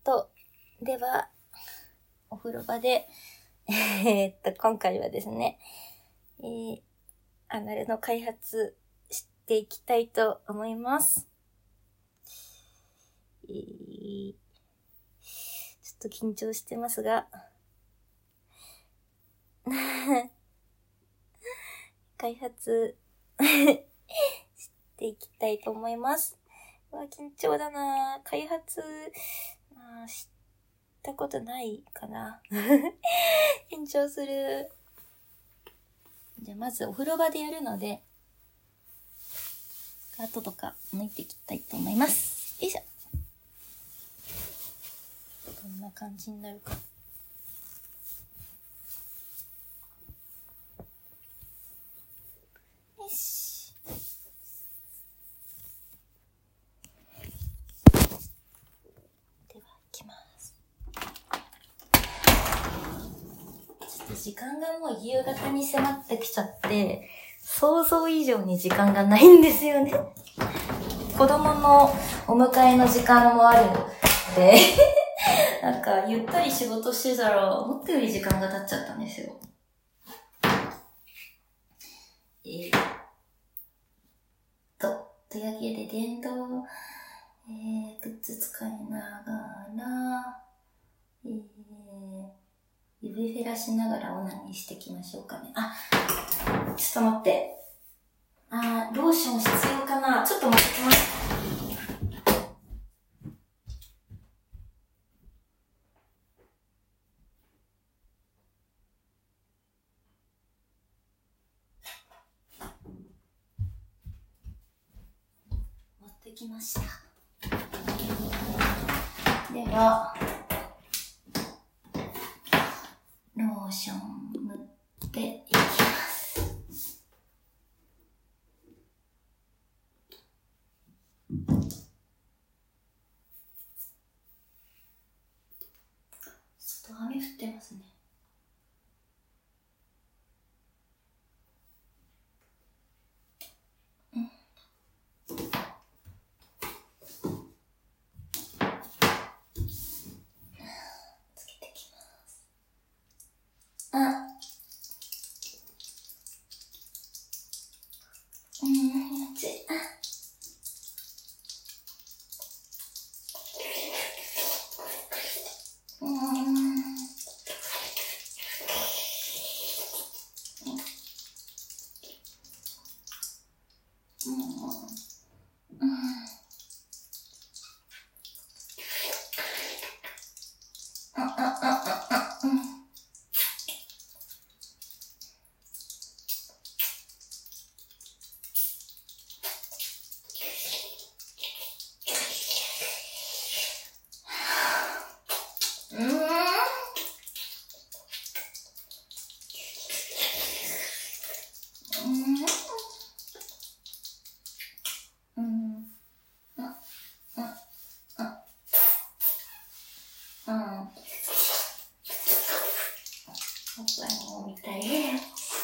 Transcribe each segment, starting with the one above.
では、お風呂場で、今回はですね、アナルの開発していきたいと思います。ちょっと緊張してますが、開発していきたいと思います。緊張だな。開発、したことないかな。緊張する。じゃあまずお風呂場でやるので、カートとか抜いていきたいと思います。よいしょ。どんな感じになるか。よし。では、いきます。ちょっと時間がもう夕方に迫ってきちゃって、想像以上に時間がないんですよね。子供のお迎えの時間もあるので、なんかゆったり仕事してたら、思ったより時間が経っちゃったんですよ。というわけで電動、グッズ使いながら、指フェラしながらオナニーしていきましょうかね。ちょっと待って。ローション必要かな？ちょっと待ってきます。持ってきました。では、ローション塗っていきます。外雨降ってますね。つけてきます。みたいね。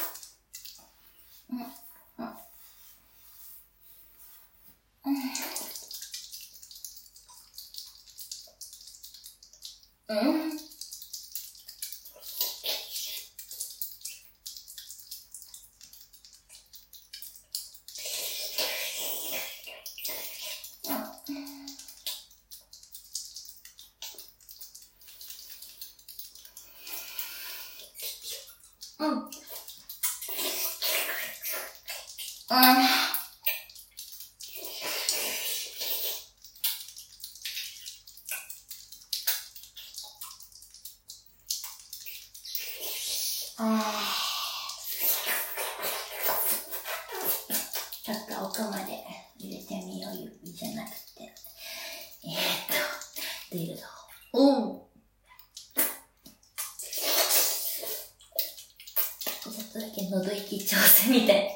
ちょっと奥まで入れてみよう、指じゃなくて。出るぞ。ちょっとだけ喉息調整みたい。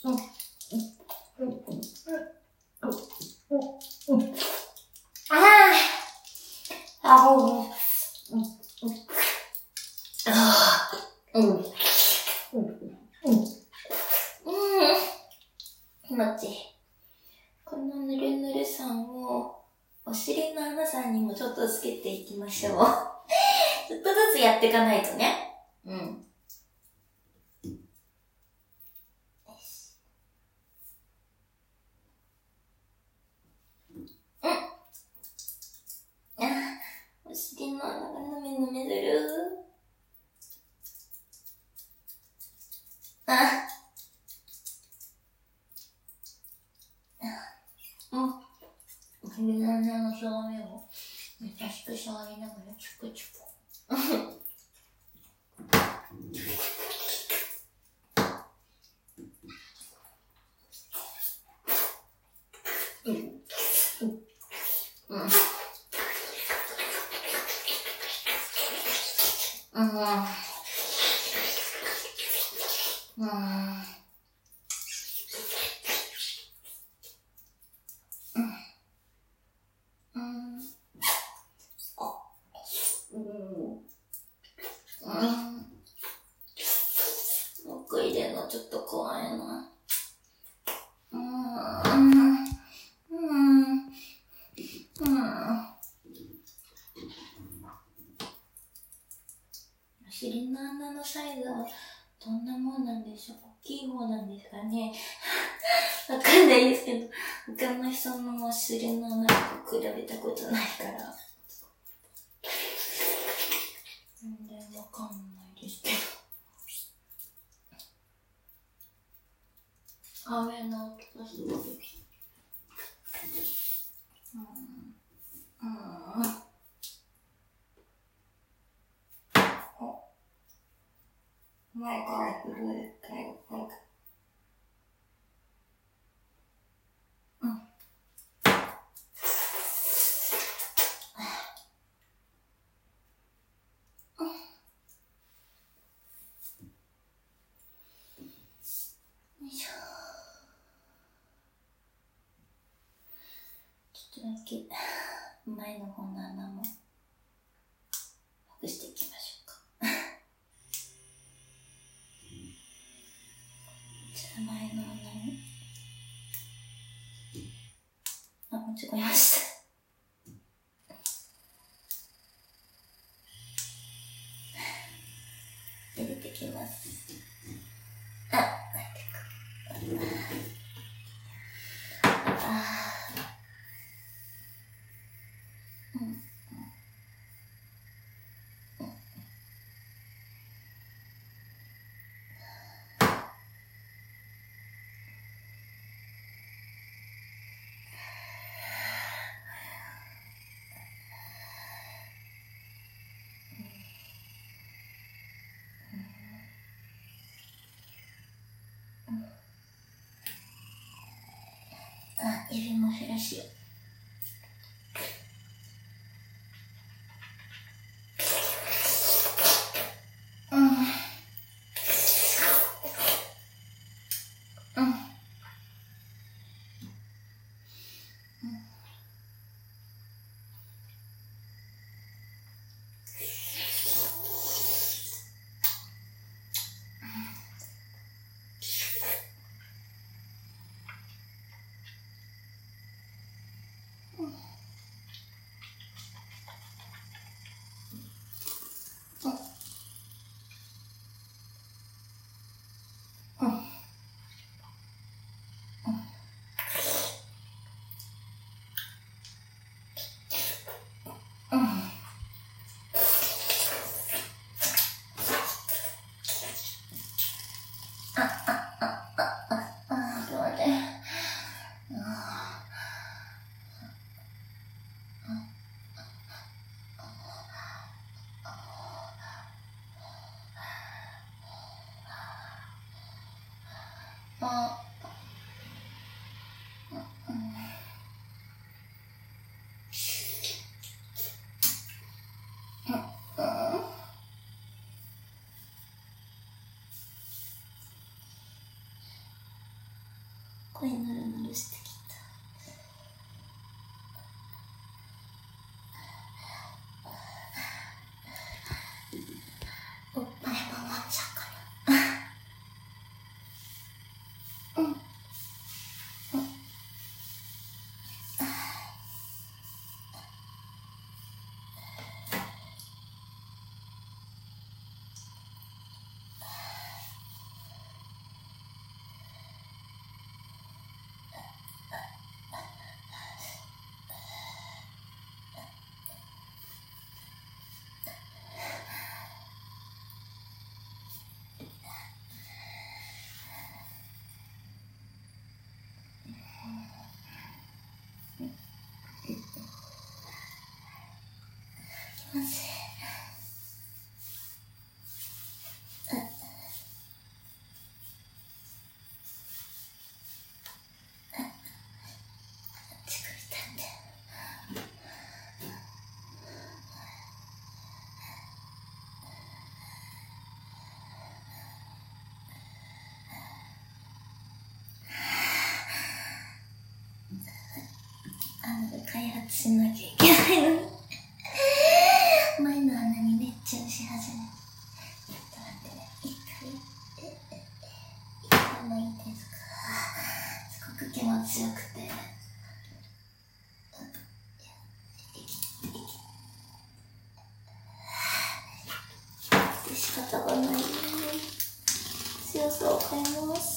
気持ちいい。このぬるぬるさんをお尻の穴さんにもちょっとつけていきましょう。ちょっとずつやっていかないとね。お尻の穴がぬめぬめする。お尻の穴の表面を優しく触りながらチュクチュク。奥入れるのちょっと怖いな。お尻の穴のサイズはどんなもんなんでしょう。大きい方なんですかね。わかんないですけど、他の人のお尻の穴と比べたことないから。全然わかんないですけど。雨の音がすごい。前から震えてる。よいしょ。ちょっとだけ前の方の穴もほぐしていきましょうか。じゃあ前の穴に間違えました。入れてきます。指も減らしよう。 声ぬるぬるしてきた。おっぱいも飲んじゃうかな。うん。気持ちいい。開発しなきゃいけないのに前の穴にめっちゃ押し始める。ちょっと待ってね。一回もいいですか。すごく気持ちよくて。仕方がない。強さを変えます。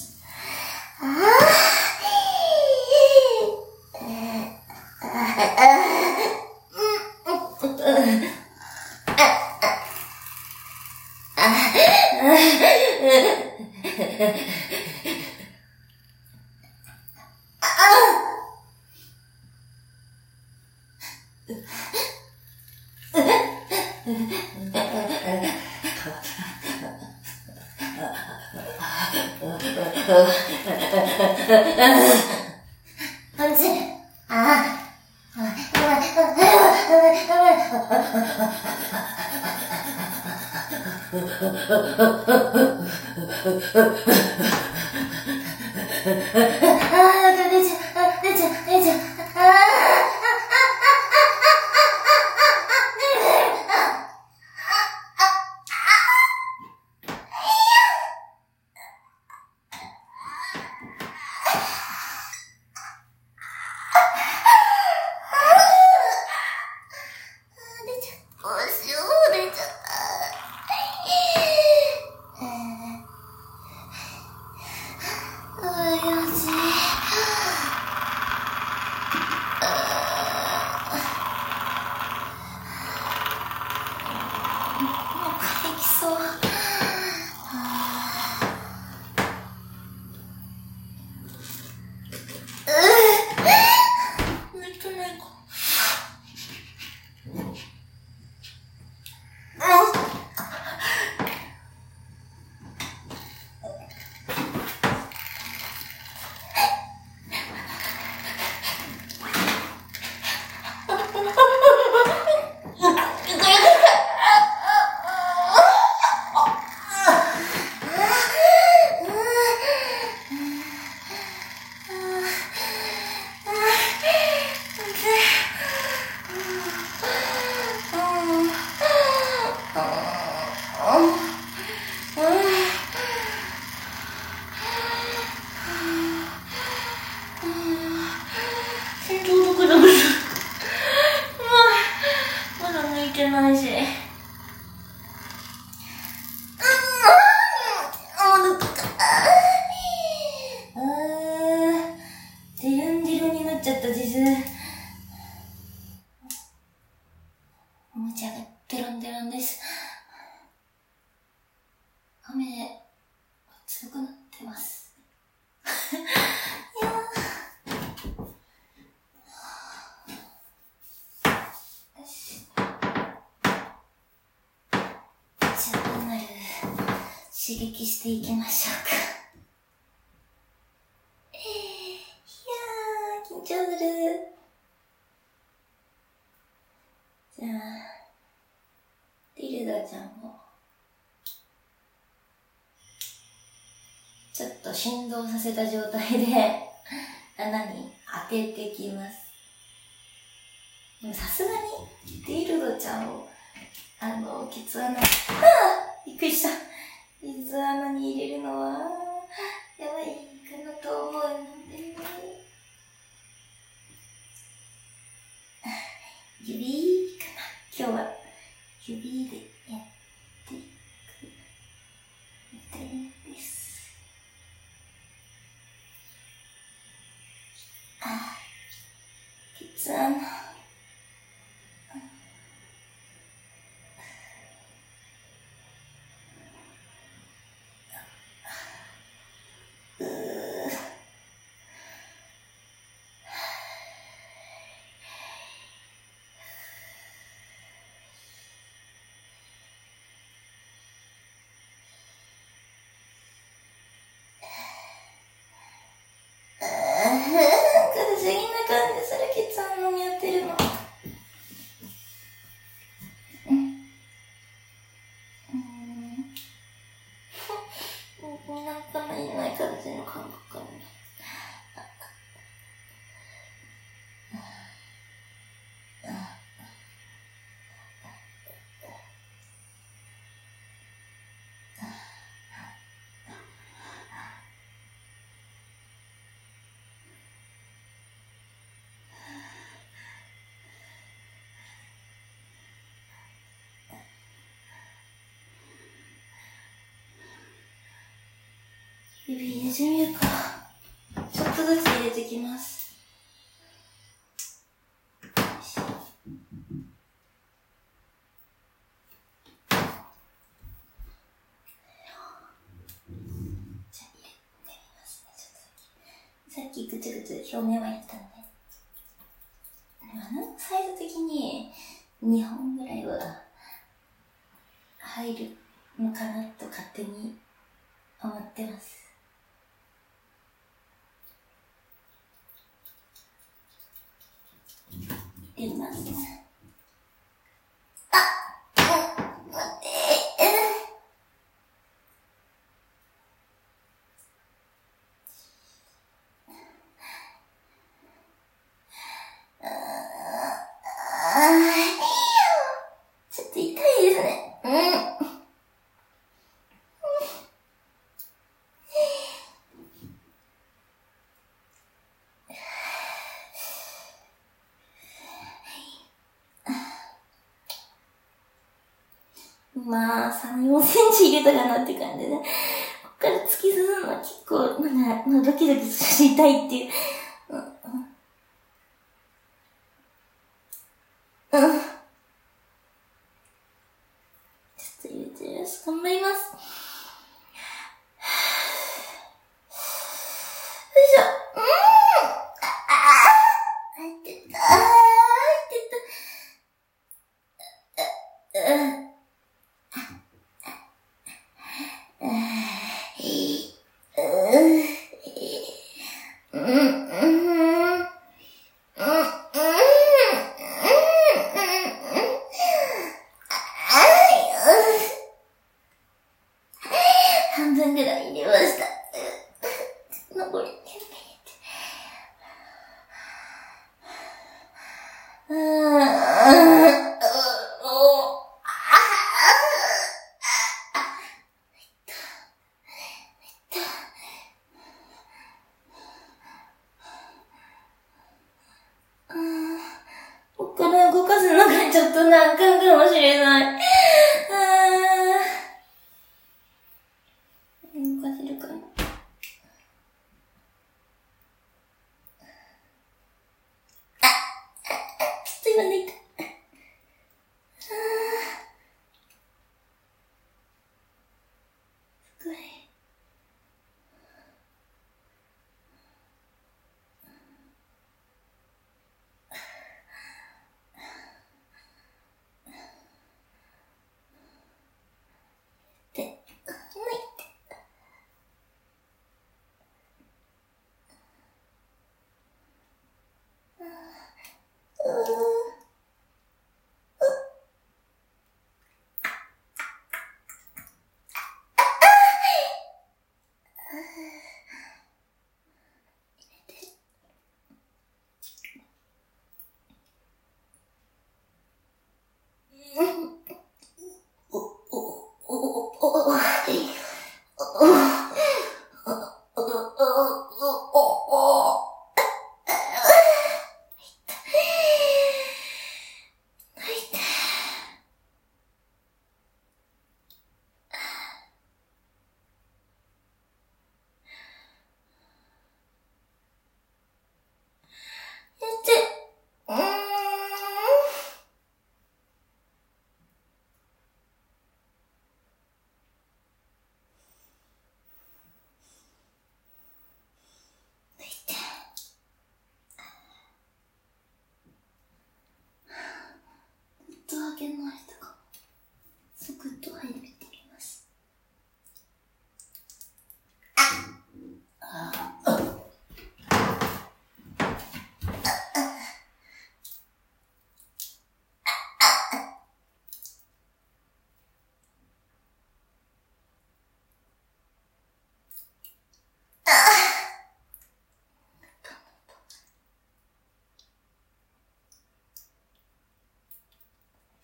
強くなってます。いやー。よし。強くなる刺激していきましょうか。いやー、緊張する。じゃあ、ティルダちゃんもちょっと振動させた状態で穴に当ててきます。でもさすがに、ディルドちゃんを、ケツ穴、びっくりした。ケツ穴に入れるのは、やばいかなと思うので、指かな。今日は、指でやっていくみたいです。ケツ穴。不思議な感じする、ケツ穴にやってるの。なんかない感じの感覚かな。指入れてみるか。ちょっとずつ入れてきます。さっきぐつぐつ表面はやったんで。サイズ的に2本ぐらいは入るのかなと勝手に思ってます。入れますね。待って。ちょっと痛いですね。まあ、3、4センチ入れたかなって感じで、こっから突き進むのは結構、ドキドキして痛いっていう。ちょっと入れてみます。頑張ります。よいしょ。入ってた。半分ぐらい入れました。残り。ここから動かすのがちょっと難関かもしれない。動かせるかな。ちょっと今抜いた。すごい。で、抜いて。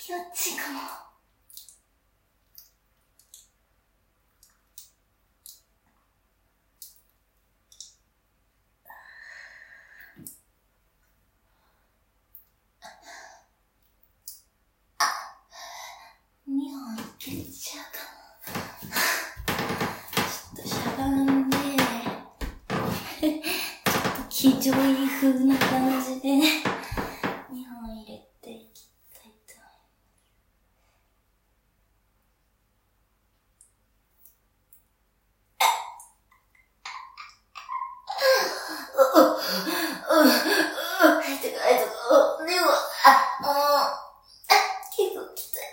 気持ちいいかも。2本いけちゃうかも。ちょっとしゃがんで、ちょっと気丈い風な感じで、2本入れていきたいと思います。結構きつい。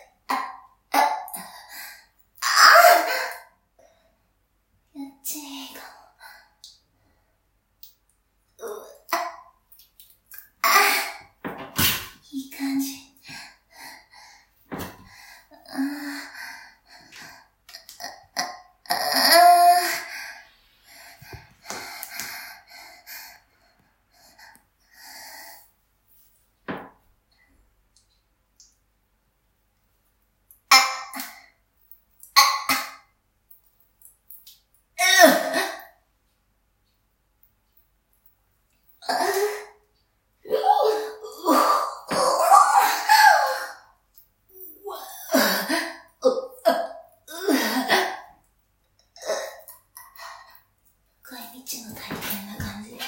やっちいいかも。いい感じ。未知の体験な感じ。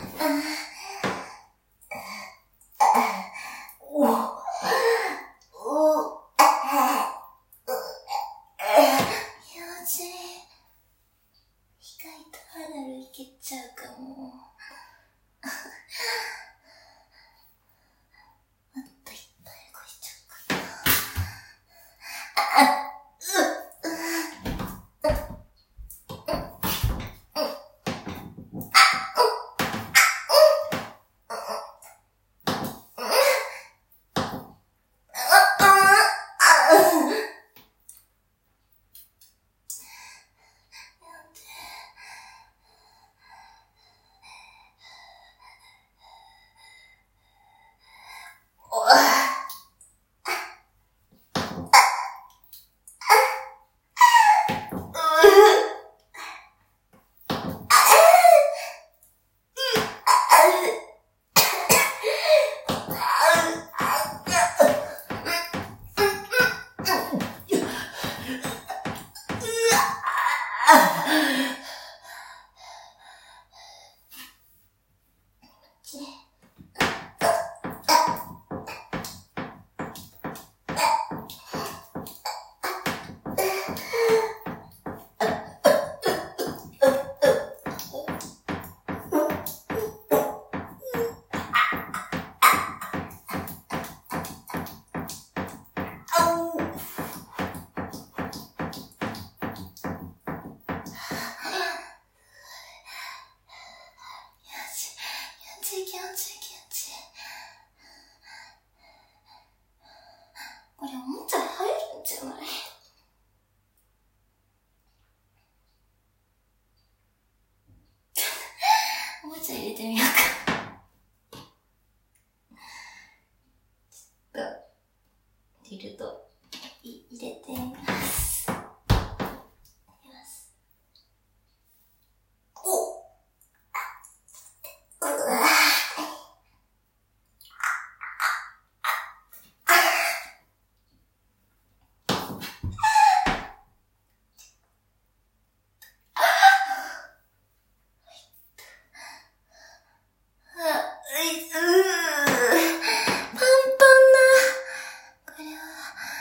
気持ちいい。意外と肌でいけちゃうかも。もっといっぱい動いちゃうかな。これおもちゃ入るんじゃない？おもちゃ入れてみようか。ちょっとリルド入れてみます。パンパンな。これは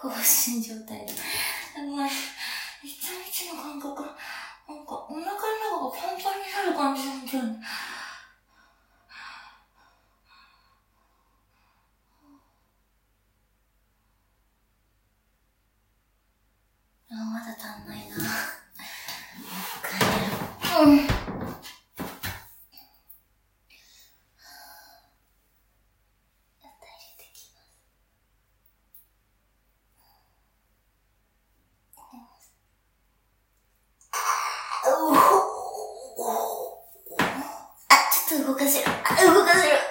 放心状態だ。一日の感覚、なんかお腹の中がパンパンになる感じなんだよね。まだ足んないな。帰る。ちょっと動かせる。動かせる。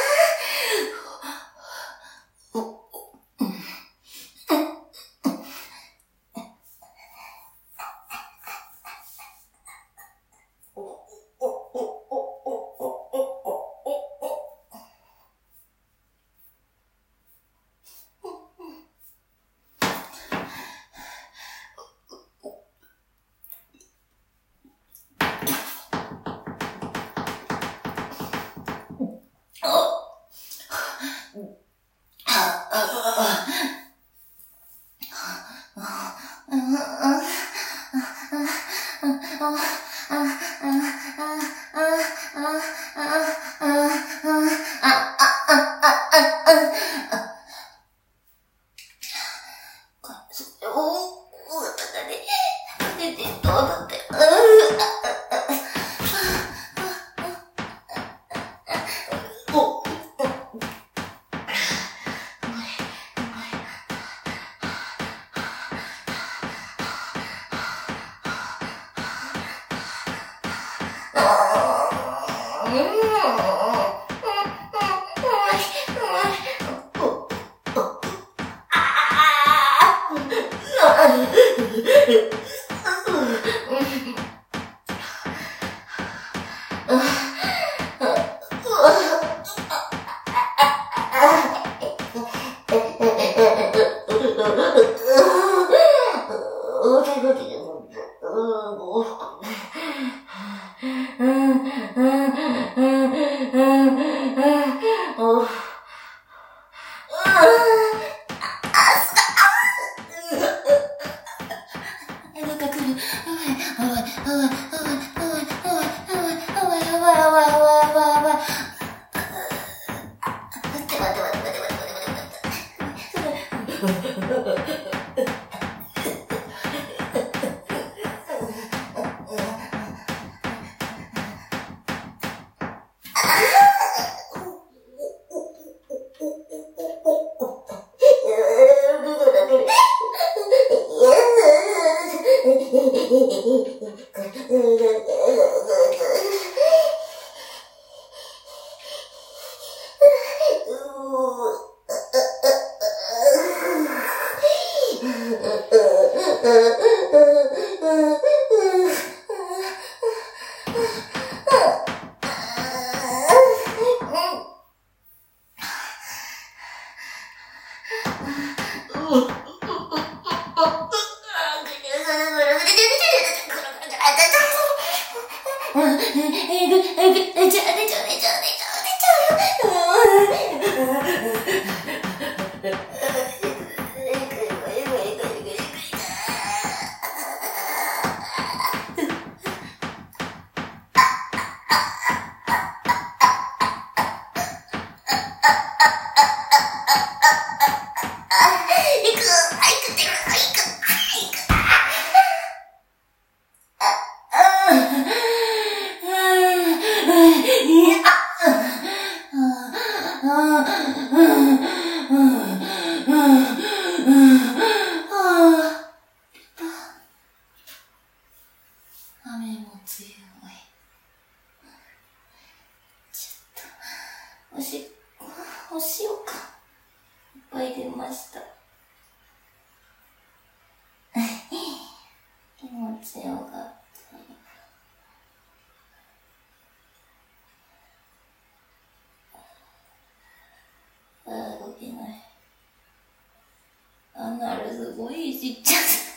すごいちっちゃ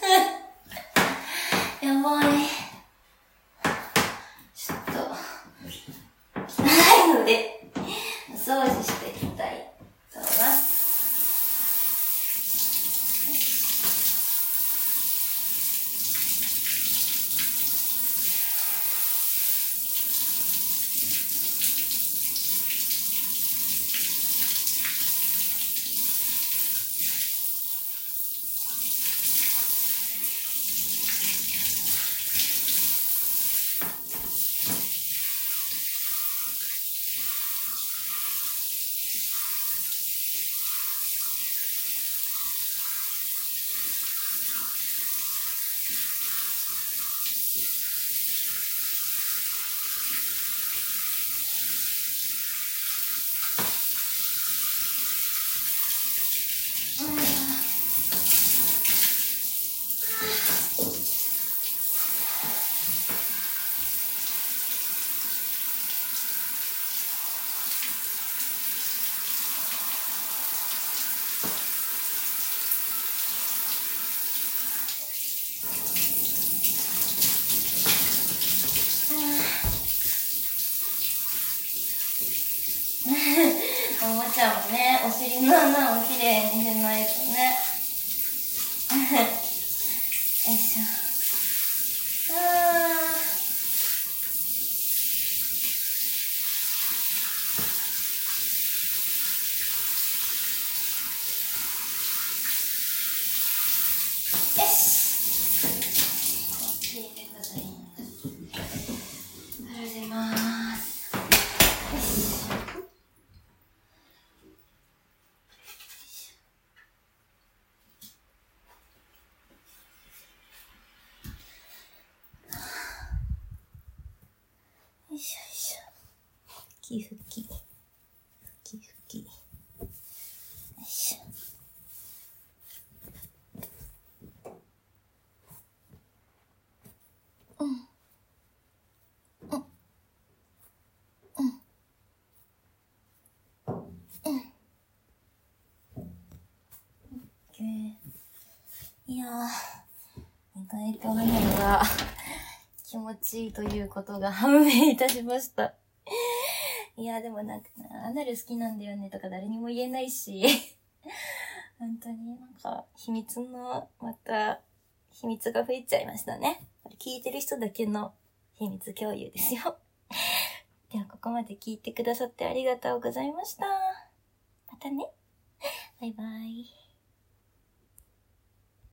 い。やばい。ちょっと、汚いので、お掃除していきたいと思います。 尻の穴をきれいにしないとね。よいしょ。よし。こっち入れたらいいんだ。それでまーす。よし。よいしょよいしょ。ふきふき。ふきふき。よいしょ。いやー、意外とアナルが気持ちいいということが判明いたしました。いや、でもなんかアナル好きなんだよねとか誰にも言えないし、本当になんか秘密が増えちゃいましたね。これ聞いてる人だけの秘密共有ですよ。ではここまで聞いてくださってありがとうございました。またね。バイバイ。